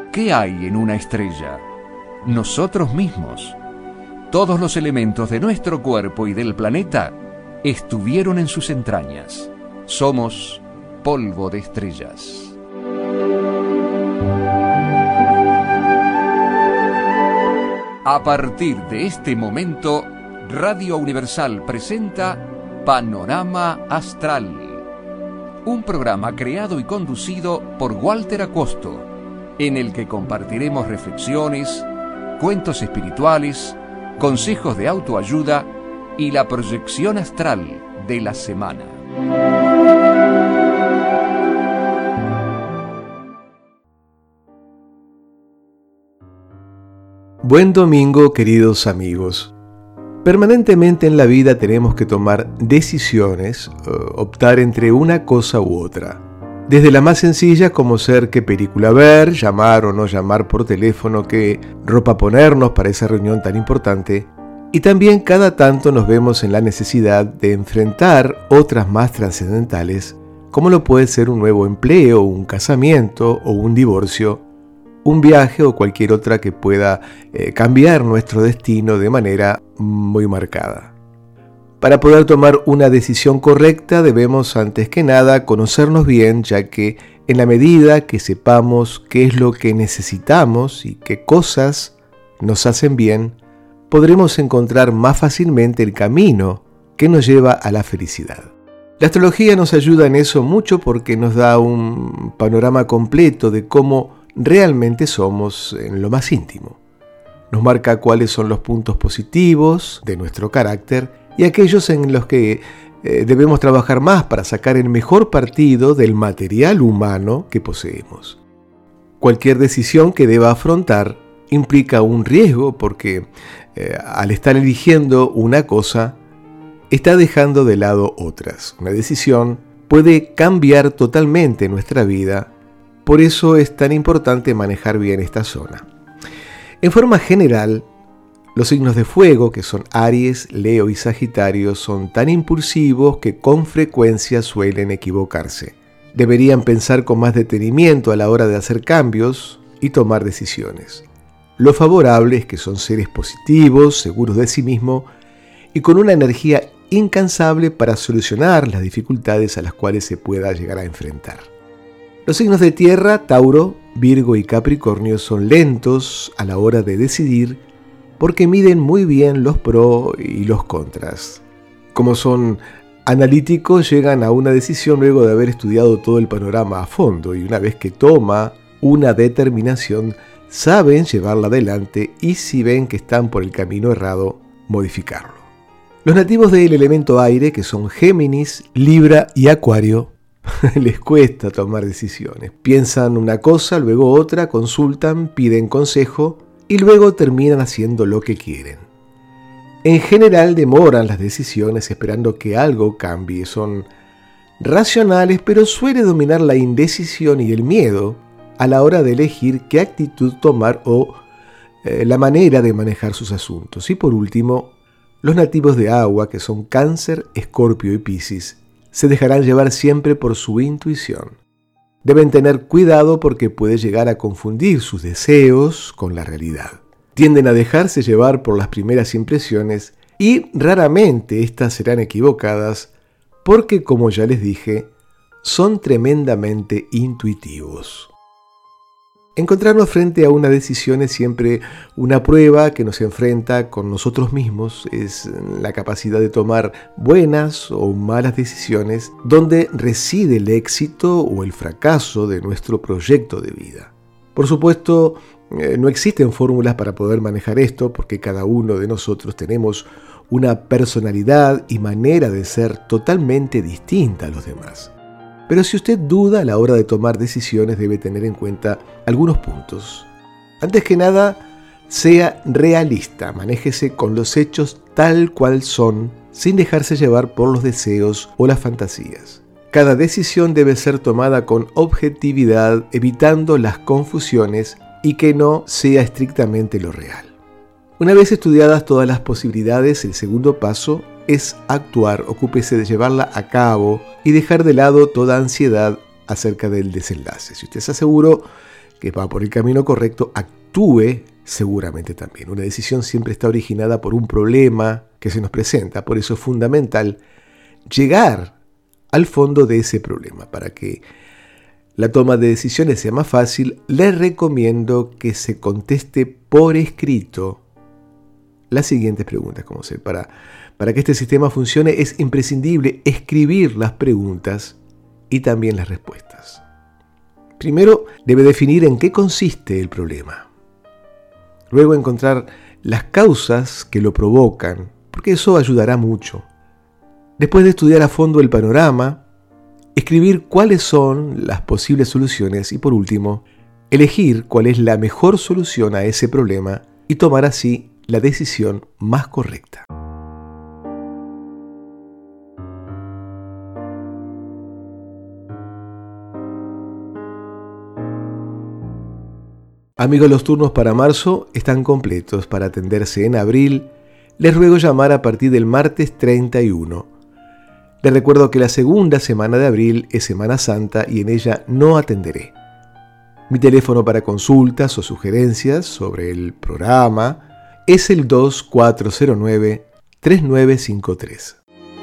¿Qué hay en una estrella? Nosotros mismos. Todos los elementos de nuestro cuerpo y del planeta estuvieron en sus entrañas. Somos polvo de estrellas. A partir de este momento, Radio Universal presenta Panorama Astral, un programa creado y conducido por Walter Acosto, en el que compartiremos reflexiones, cuentos espirituales, consejos de autoayuda y la proyección astral de la semana. Buen domingo, queridos amigos. Permanentemente en la vida tenemos que tomar decisiones, optar entre una cosa u otra. Desde la más sencilla como ser qué película ver, llamar o no llamar por teléfono, qué ropa ponernos para esa reunión tan importante. Y también cada tanto nos vemos en la necesidad de enfrentar otras más trascendentales, como lo puede ser un nuevo empleo, un casamiento o un divorcio, un viaje o cualquier otra que pueda cambiar nuestro destino de manera muy marcada. Para poder tomar una decisión correcta debemos antes que nada conocernos bien, ya que en la medida que sepamos qué es lo que necesitamos y qué cosas nos hacen bien, podremos encontrar más fácilmente el camino que nos lleva a la felicidad. La astrología nos ayuda en eso mucho porque nos da un panorama completo de cómo realmente somos en lo más íntimo. Nos marca cuáles son los puntos positivos de nuestro carácter y aquellos en los que debemos trabajar más para sacar el mejor partido del material humano que poseemos. Cualquier decisión que deba afrontar implica un riesgo porque al estar eligiendo una cosa, está dejando de lado otras. Una decisión puede cambiar totalmente nuestra vida, por eso es tan importante manejar bien esta zona. En forma general, los signos de fuego, que son Aries, Leo y Sagitario, son tan impulsivos que con frecuencia suelen equivocarse. Deberían pensar con más detenimiento a la hora de hacer cambios y tomar decisiones. Lo favorable es que son seres positivos, seguros de sí mismos y con una energía incansable para solucionar las dificultades a las cuales se pueda llegar a enfrentar. Los signos de tierra, Tauro, Virgo y Capricornio, son lentos a la hora de decidir porque miden muy bien los pros y los contras. Como son analíticos, llegan a una decisión luego de haber estudiado todo el panorama a fondo y una vez que toma una determinación, saben llevarla adelante y si ven que están por el camino errado, modificarlo. Los nativos del elemento aire, que son Géminis, Libra y Acuario, les cuesta tomar decisiones. Piensan una cosa, luego otra, consultan, piden consejo y luego terminan haciendo lo que quieren. En general demoran las decisiones esperando que algo cambie. Son racionales, pero suele dominar la indecisión y el miedo a la hora de elegir qué actitud tomar o la manera de manejar sus asuntos. Y por último, los nativos de agua, que son Cáncer, Escorpio y Piscis, se dejarán llevar siempre por su intuición. Deben tener cuidado porque puede llegar a confundir sus deseos con la realidad. Tienden a dejarse llevar por las primeras impresiones y raramente estas serán equivocadas porque, como ya les dije, son tremendamente intuitivos. Encontrarnos frente a una decisión es siempre una prueba que nos enfrenta con nosotros mismos, es la capacidad de tomar buenas o malas decisiones, donde reside el éxito o el fracaso de nuestro proyecto de vida. Por supuesto, no existen fórmulas para poder manejar esto, porque cada uno de nosotros tenemos una personalidad y manera de ser totalmente distinta a los demás. Pero si usted duda a la hora de tomar decisiones, debe tener en cuenta algunos puntos. Antes que nada, sea realista, manéjese con los hechos tal cual son, sin dejarse llevar por los deseos o las fantasías. Cada decisión debe ser tomada con objetividad, evitando las confusiones y que no sea estrictamente lo real. Una vez estudiadas todas las posibilidades, el segundo paso es actuar, ocúpese de llevarla a cabo y dejar de lado toda ansiedad acerca del desenlace. Si usted está seguro que va por el camino correcto, actúe seguramente también. Una decisión siempre está originada por un problema que se nos presenta, por eso es fundamental llegar al fondo de ese problema. Para que la toma de decisiones sea más fácil, les recomiendo que se conteste por escrito las siguientes preguntas. Para que este sistema funcione es imprescindible escribir las preguntas y también las respuestas. Primero, debe definir en qué consiste el problema. Luego, encontrar las causas que lo provocan, porque eso ayudará mucho. Después de estudiar a fondo el panorama, escribir cuáles son las posibles soluciones y, por último, elegir cuál es la mejor solución a ese problema y tomar así la decisión más correcta. Amigos, los turnos para marzo están completos. Para atenderse en abril, les ruego llamar a partir del martes 31. Les recuerdo que la segunda semana de abril es Semana Santa y en ella no atenderé. Mi teléfono para consultas o sugerencias sobre el programa es el 2409-3953.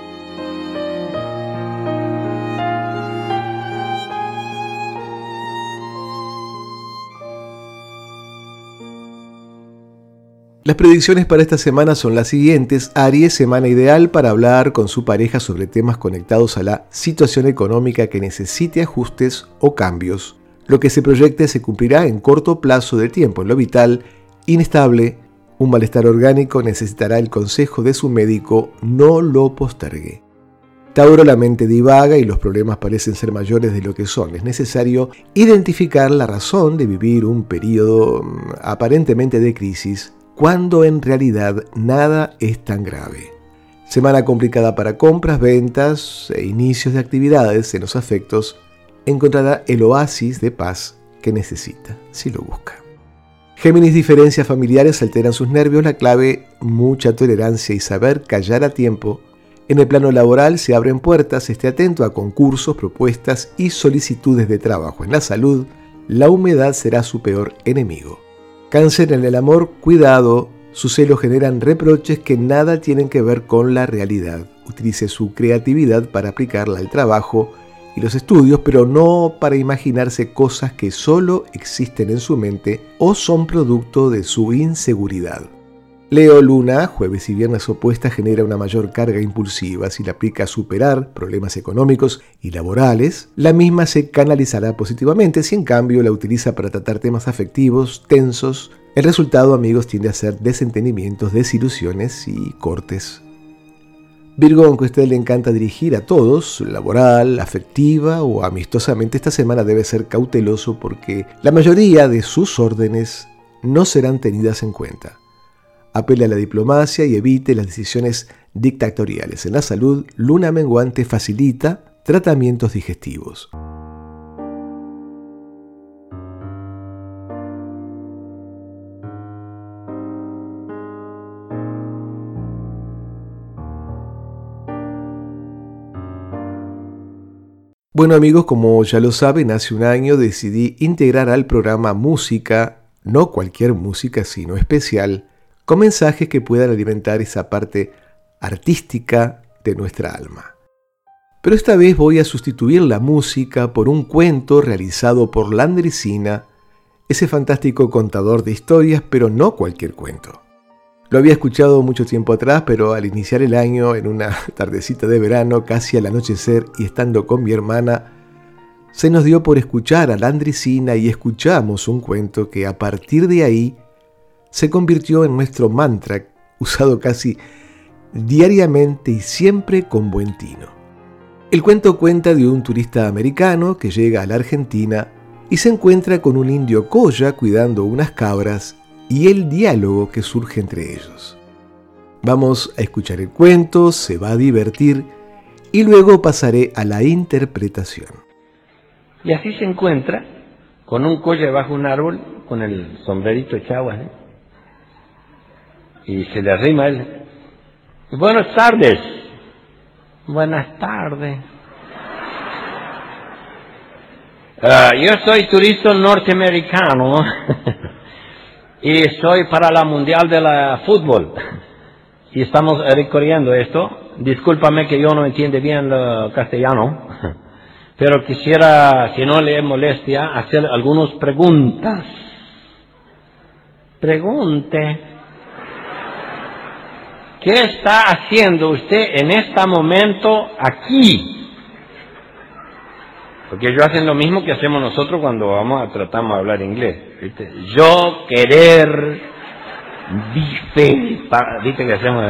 Las predicciones para esta semana son las siguientes. Aries, semana ideal para hablar con su pareja sobre temas conectados a la situación económica que necesite ajustes o cambios. Lo que se proyecte se cumplirá en corto plazo de tiempo. En lo vital, inestable, un malestar orgánico, necesitará el consejo de su médico, no lo postergue. Tauro, la mente divaga y los problemas parecen ser mayores de lo que son. Es necesario identificar la razón de vivir un periodo aparentemente de crisis, cuando en realidad nada es tan grave. Semana complicada para compras, ventas e inicios de actividades. En los afectos encontrará el oasis de paz que necesita, si lo busca. Géminis, diferencias familiares alteran sus nervios. La clave, mucha tolerancia y saber callar a tiempo. En el plano laboral se abren puertas. Esté atento a concursos, propuestas y solicitudes de trabajo. En la salud, la humedad será su peor enemigo. Cáncer, en el amor, cuidado, sus celos generan reproches que nada tienen que ver con la realidad. Utilice su creatividad para aplicarla al trabajo y los estudios, pero no para imaginarse cosas que solo existen en su mente o son producto de su inseguridad. Leo, luna, jueves y viernes opuestas, genera una mayor carga impulsiva. Si la aplica a superar problemas económicos y laborales, la misma se canalizará positivamente. Si en cambio la utiliza para tratar temas afectivos tensos, el resultado, amigos, tiende a ser desentendimientos, desilusiones y cortes. Virgo, aunque a usted le encanta dirigir a todos, laboral, afectiva o amistosamente, esta semana debe ser cauteloso porque la mayoría de sus órdenes no serán tenidas en cuenta. Apele a la diplomacia y evite las decisiones dictatoriales. En la salud, luna menguante facilita tratamientos digestivos. Bueno, amigos, como ya lo saben, hace un año decidí integrar al programa música, no cualquier música, sino especial, con mensajes que puedan alimentar esa parte artística de nuestra alma. Pero esta vez voy a sustituir la música por un cuento realizado por Landricina, ese fantástico contador de historias, pero no cualquier cuento. Lo había escuchado mucho tiempo atrás, pero al iniciar el año, en una tardecita de verano, casi al anochecer y estando con mi hermana, se nos dio por escuchar a Landricina y escuchamos un cuento que a partir de ahí se convirtió en nuestro mantra, usado casi diariamente y siempre con buen tino. El cuento cuenta de un turista americano que llega a la Argentina y se encuentra con un indio colla cuidando unas cabras y el diálogo que surge entre ellos. Vamos a escuchar el cuento, se va a divertir y luego pasaré a la interpretación. Y así se encuentra con un colla bajo un árbol con el sombrerito echado, y se le arrima a él. Buenas tardes. Buenas tardes. Yo soy turista norteamericano y soy para la Mundial de la Fútbol. Y estamos recorriendo esto. Discúlpame que yo no entiendo bien el castellano, pero quisiera, si no le molestia, hacer algunas preguntas. Pregunte. ¿Qué está haciendo usted en este momento aquí? Porque ellos hacen lo mismo que hacemos nosotros cuando tratamos de hablar inglés. ¿Viste? Yo querer, ¿viste que hacemos?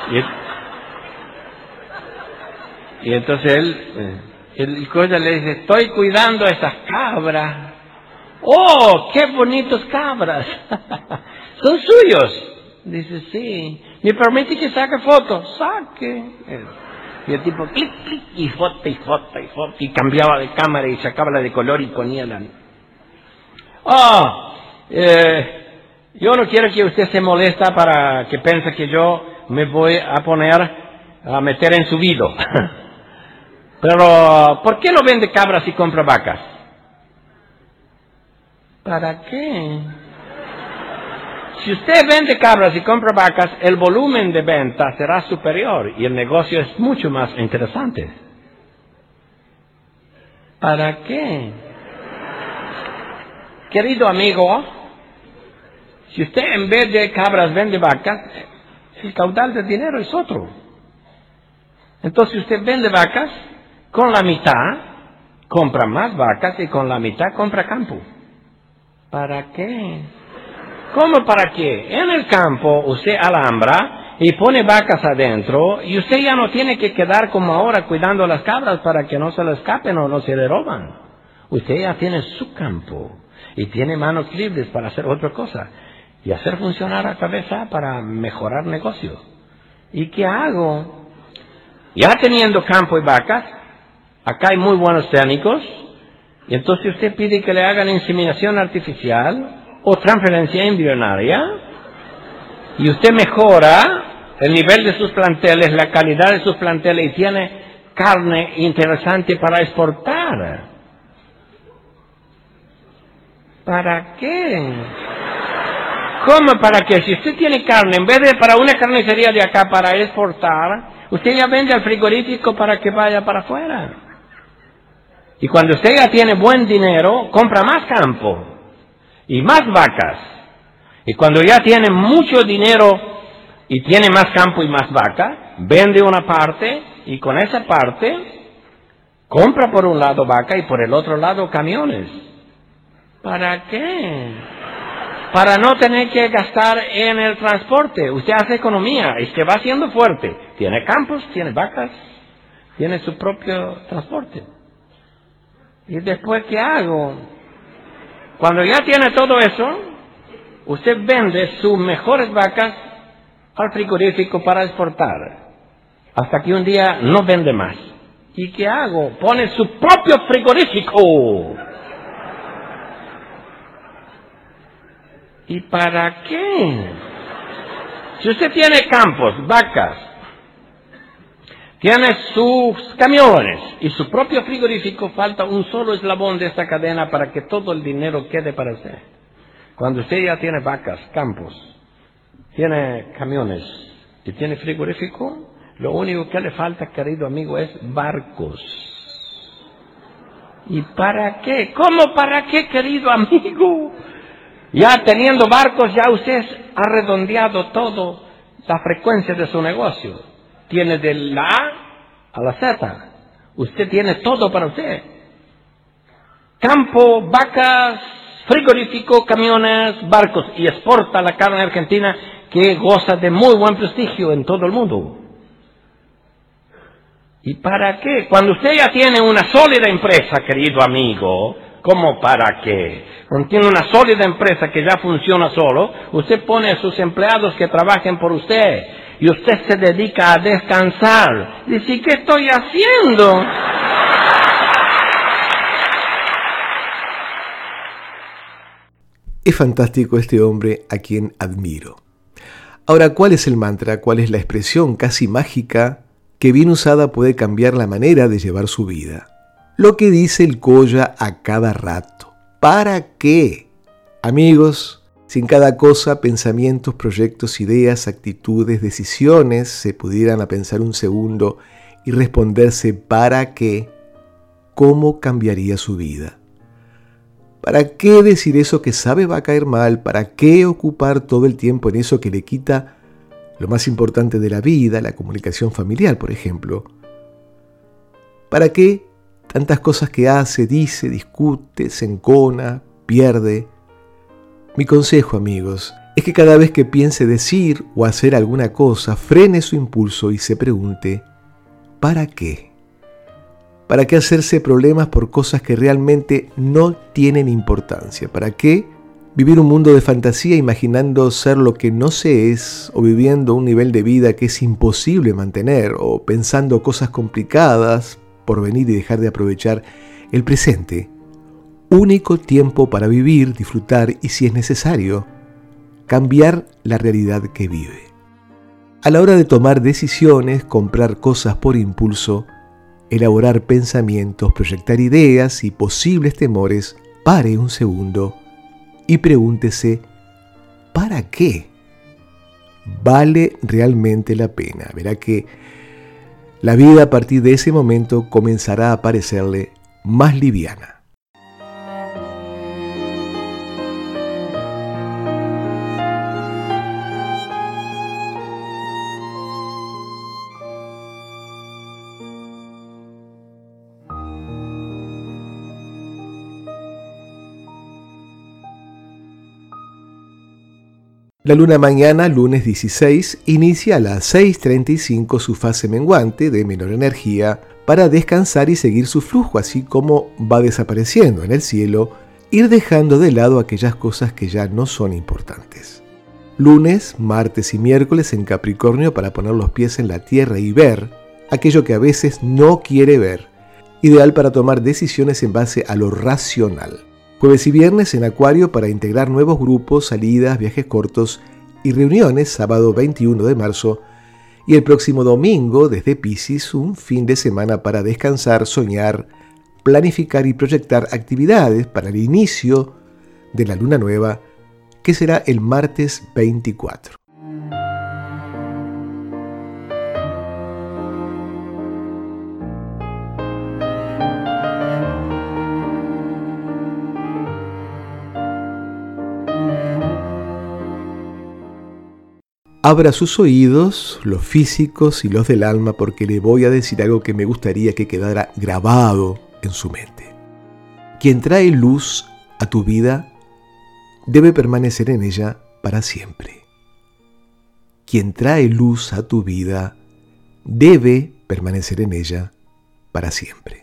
Y entonces el cosa le dice, estoy cuidando a esas cabras. ¡Oh, qué bonitos cabras! ¿Son suyos? Dice, sí. ¿Me permite que saque fotos? Saque. Y el tipo, clic, clic, y foto, y foto, y foto, y cambiaba de cámara, y sacaba la de color y ponía la... yo no quiero que usted se molesta para que piense que yo me voy a meter en su vida. Pero, ¿por qué no vende cabras y compra vacas? ¿Para qué? Si usted vende cabras y compra vacas, el volumen de venta será superior y el negocio es mucho más interesante. ¿Para qué? Querido amigo, si usted en vez de cabras vende vacas, el caudal de dinero es otro. Entonces usted vende vacas, con la mitad compra más vacas y con la mitad compra campo. ¿Para qué? ¿Cómo para qué? En el campo usted alambra y pone vacas adentro y usted ya no tiene que quedar como ahora cuidando las cabras para que no se le escapen o no se le roban. Usted ya tiene su campo y tiene manos libres para hacer otra cosa y hacer funcionar la cabeza para mejorar negocio. ¿Y qué hago? Ya teniendo campo y vacas, acá hay muy buenos técnicos y entonces usted pide que le hagan inseminación artificial o transferencia embrionaria, y usted mejora el nivel de sus planteles, la calidad de sus planteles, y tiene carne interesante para exportar. ¿Para qué? ¿Cómo para qué? Si usted tiene carne, en vez de para una carnicería de acá para exportar, usted ya vende al frigorífico para que vaya para afuera. Y cuando usted ya tiene buen dinero, compra más campo y más vacas. Y cuando ya tiene mucho dinero y tiene más campo y más vacas, vende una parte y con esa parte compra por un lado vaca y por el otro lado camiones. ¿Para qué? Para no tener que gastar en el transporte. Usted hace economía y se va haciendo fuerte. Tiene campos, tiene vacas, tiene su propio transporte. ¿Y después qué hago? Cuando ya tiene todo eso, usted vende sus mejores vacas al frigorífico para exportar. Hasta que un día no vende más. ¿Y qué hago? Pone su propio frigorífico. ¿Y para qué? Si usted tiene campos, vacas, tiene sus camiones y su propio frigorífico, falta un solo eslabón de esta cadena para que todo el dinero quede para usted. Cuando usted ya tiene vacas, campos, tiene camiones y tiene frigorífico, lo único que le falta, querido amigo, es barcos. ¿Y para qué? ¿Cómo para qué, querido amigo? Ya teniendo barcos, ya usted ha redondeado todo la frecuencia de su negocio. Tiene de la A a la Z. Usted tiene todo para usted. Campo, vacas, frigorífico, camiones, barcos. Y exporta la carne argentina que goza de muy buen prestigio en todo el mundo. ¿Y para qué? Cuando usted ya tiene una sólida empresa, querido amigo, ¿cómo para qué? Cuando tiene una sólida empresa que ya funciona solo, usted pone a sus empleados que trabajen por usted. Y usted se dedica a descansar. Dice, ¿qué estoy haciendo? Es fantástico este hombre a quien admiro. Ahora, ¿cuál es el mantra? ¿Cuál es la expresión casi mágica que bien usada puede cambiar la manera de llevar su vida? lo que dice el Colla a cada rato. ¿Para qué? Amigos, si en cada cosa, pensamientos, proyectos, ideas, actitudes, decisiones, se pudieran a pensar un segundo y responderse ¿para qué? ¿Cómo cambiaría su vida? ¿Para qué decir eso que sabe va a caer mal? ¿Para qué ocupar todo el tiempo en eso que le quita lo más importante de la vida, la comunicación familiar, por ejemplo? ¿Para qué tantas cosas que hace, dice, discute, se encona, pierde? Mi consejo, amigos, es que cada vez que piense decir o hacer alguna cosa, frene su impulso y se pregunte ¿para qué? ¿Para qué hacerse problemas por cosas que realmente no tienen importancia? ¿Para qué vivir un mundo de fantasía imaginando ser lo que no se es, o viviendo un nivel de vida que es imposible mantener, o pensando cosas complicadas por venir y dejar de aprovechar el presente? Único tiempo para vivir, disfrutar y, si es necesario, cambiar la realidad que vive. A la hora de tomar decisiones, comprar cosas por impulso, elaborar pensamientos, proyectar ideas y posibles temores, pare un segundo y pregúntese ¿para qué? ¿Vale realmente la pena? Verá que la vida a partir de ese momento comenzará a parecerle más liviana. La luna mañana, lunes 16, inicia a las 6:35 su fase menguante de menor energía para descansar y seguir su flujo, así como va desapareciendo en el cielo, ir dejando de lado aquellas cosas que ya no son importantes. Lunes, martes y miércoles en Capricornio para poner los pies en la tierra y ver aquello que a veces no quiere ver, ideal para tomar decisiones en base a lo racional. Jueves y viernes en Acuario para integrar nuevos grupos, salidas, viajes cortos y reuniones, sábado 21 de marzo, y el próximo domingo desde Piscis, un fin de semana para descansar, soñar, planificar y proyectar actividades para el inicio de la luna nueva, que será el martes 24. Abra sus oídos, los físicos y los del alma, porque le voy a decir algo que me gustaría que quedara grabado en su mente. Quien trae luz a tu vida debe permanecer en ella para siempre. Quien trae luz a tu vida debe permanecer en ella para siempre.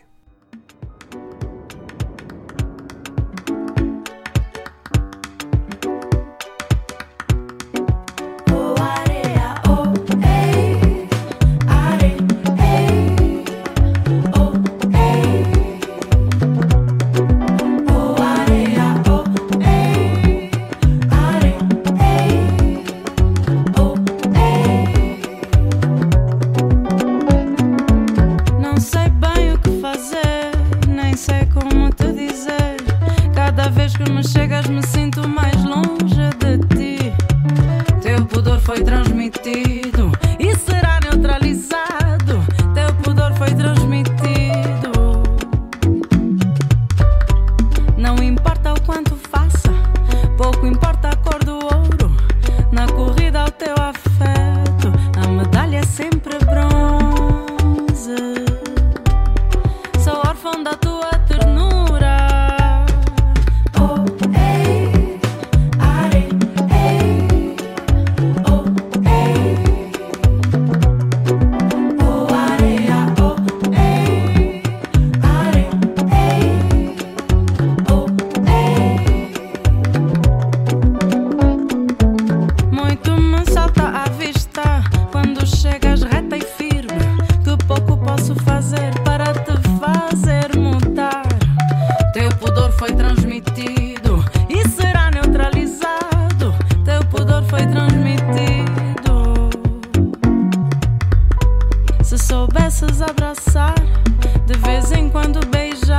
Se soubesses abraçar, de vez em quando beijar.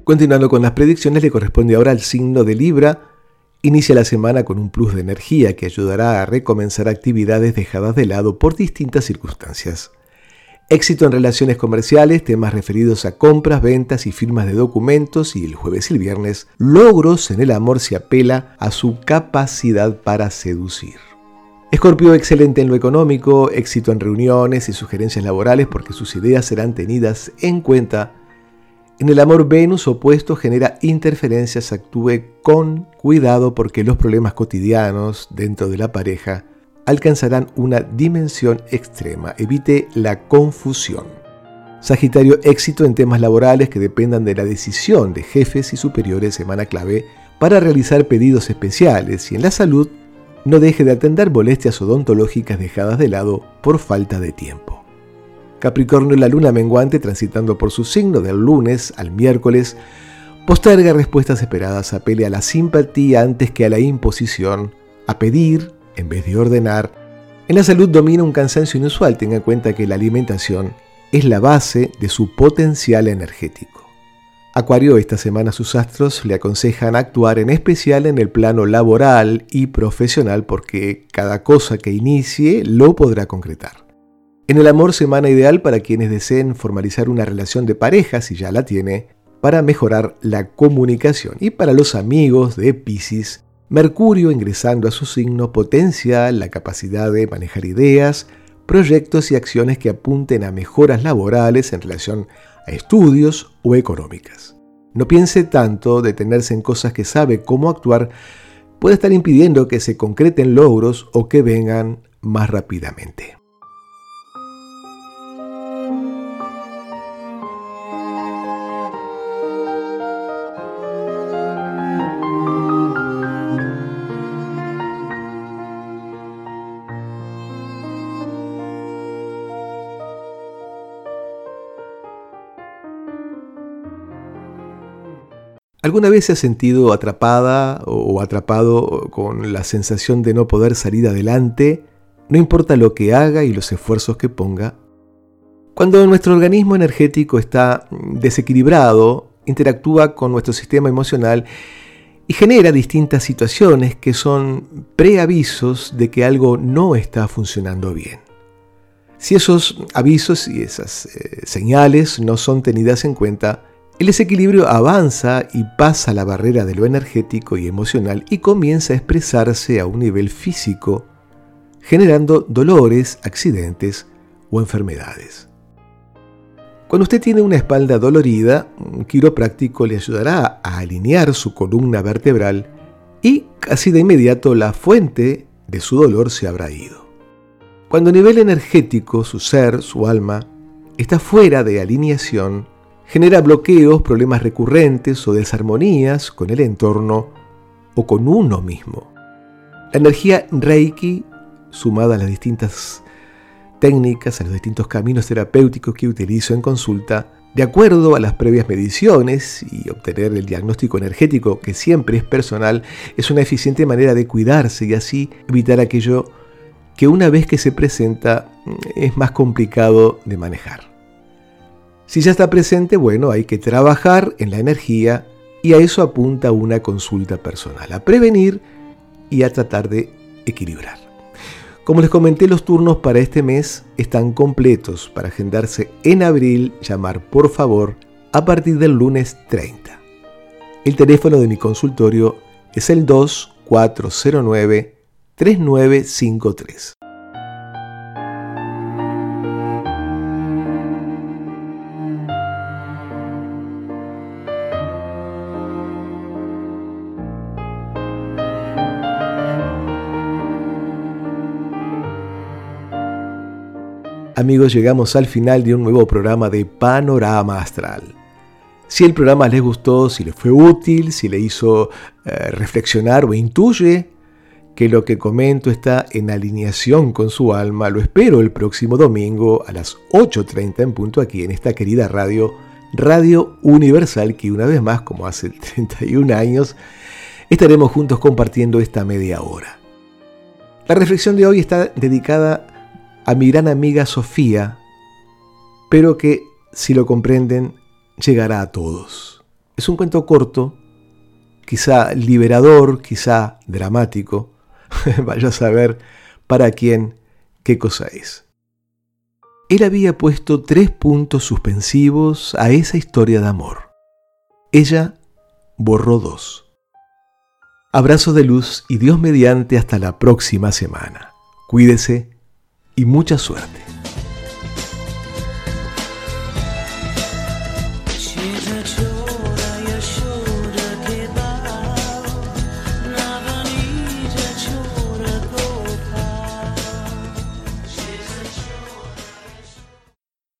Continuando con las predicciones, le corresponde ahora al signo de Libra. Inicia la semana con un plus de energía que ayudará a recomenzar actividades dejadas de lado por distintas circunstancias. Éxito en relaciones comerciales, temas referidos a compras, ventas y firmas de documentos, y el jueves y el viernes, logros en el amor si apela a su capacidad para seducir. Escorpio, excelente en lo económico, éxito en reuniones y sugerencias laborales porque sus ideas serán tenidas en cuenta. En el amor, Venus opuesto genera interferencias, actúe con cuidado porque los problemas cotidianos dentro de la pareja alcanzarán una dimensión extrema. Evite la confusión. Sagitario, éxito en temas laborales que dependan de la decisión de jefes y superiores, semana clave para realizar pedidos especiales, y en la salud, no deje de atender molestias odontológicas dejadas de lado por falta de tiempo. Capricornio, la luna menguante transitando por su signo del lunes al miércoles, posterga respuestas esperadas, apele a la simpatía antes que a la imposición, a pedir en vez de ordenar. En la salud domina un cansancio inusual, tenga en cuenta que la alimentación es la base de su potencial energético. Acuario, esta semana sus astros le aconsejan actuar en especial en el plano laboral y profesional porque cada cosa que inicie lo podrá concretar. En el amor, semana ideal para quienes deseen formalizar una relación de pareja, si ya la tiene, para mejorar la comunicación. Y para los amigos de Piscis, Mercurio ingresando a su signo potencia la capacidad de manejar ideas, proyectos y acciones que apunten a mejoras laborales en relación a estudios o económicas. No piense tanto detenerse en cosas que sabe cómo actuar, puede estar impidiendo que se concreten logros o que vengan más rápidamente. ¿Alguna vez se ha sentido atrapada o atrapado con la sensación de no poder salir adelante, no importa lo que haga y los esfuerzos que ponga? Cuando nuestro organismo energético está desequilibrado, interactúa con nuestro sistema emocional y genera distintas situaciones que son preavisos de que algo no está funcionando bien. Si esos avisos y esas señales no son tenidas en cuenta, el desequilibrio avanza y pasa la barrera de lo energético y emocional y comienza a expresarse a un nivel físico, generando dolores, accidentes o enfermedades. Cuando usted tiene una espalda dolorida, un quiropráctico le ayudará a alinear su columna vertebral y casi de inmediato la fuente de su dolor se habrá ido. Cuando a nivel energético su ser, su alma, está fuera de alineación, genera bloqueos, problemas recurrentes o desarmonías con el entorno o con uno mismo. La energía Reiki, sumada a las distintas técnicas, a los distintos caminos terapéuticos que utilizo en consulta, de acuerdo a las previas mediciones y obtener el diagnóstico energético, que siempre es personal, es una eficiente manera de cuidarse y así evitar aquello que una vez que se presenta es más complicado de manejar. Si ya está presente, bueno, hay que trabajar en la energía y a eso apunta una consulta personal, a prevenir y a tratar de equilibrar. Como les comenté, los turnos para este mes están completos. Para agendarse en abril, llamar por favor a partir del lunes 30. El teléfono de mi consultorio es el 2409-3953. Amigos, llegamos al final de un nuevo programa de Panorama Astral. Si el programa les gustó, si les fue útil, si le hizo reflexionar o intuye que lo que comento está en alineación con su alma, lo espero el próximo domingo a las 8:30 en punto aquí en esta querida Radio Universal, que una vez más, como hace 31 años, estaremos juntos compartiendo esta media hora. La reflexión de hoy está dedicada a mi gran amiga Sofía, pero que, si lo comprenden, llegará a todos. Es un cuento corto, quizá liberador, quizá dramático. Vaya a saber para quién qué cosa es. Él había puesto 3 puntos suspensivos a esa historia de amor. Ella borró 2. Abrazo de luz y Dios mediante hasta la próxima semana. Cuídese y mucha suerte. She's a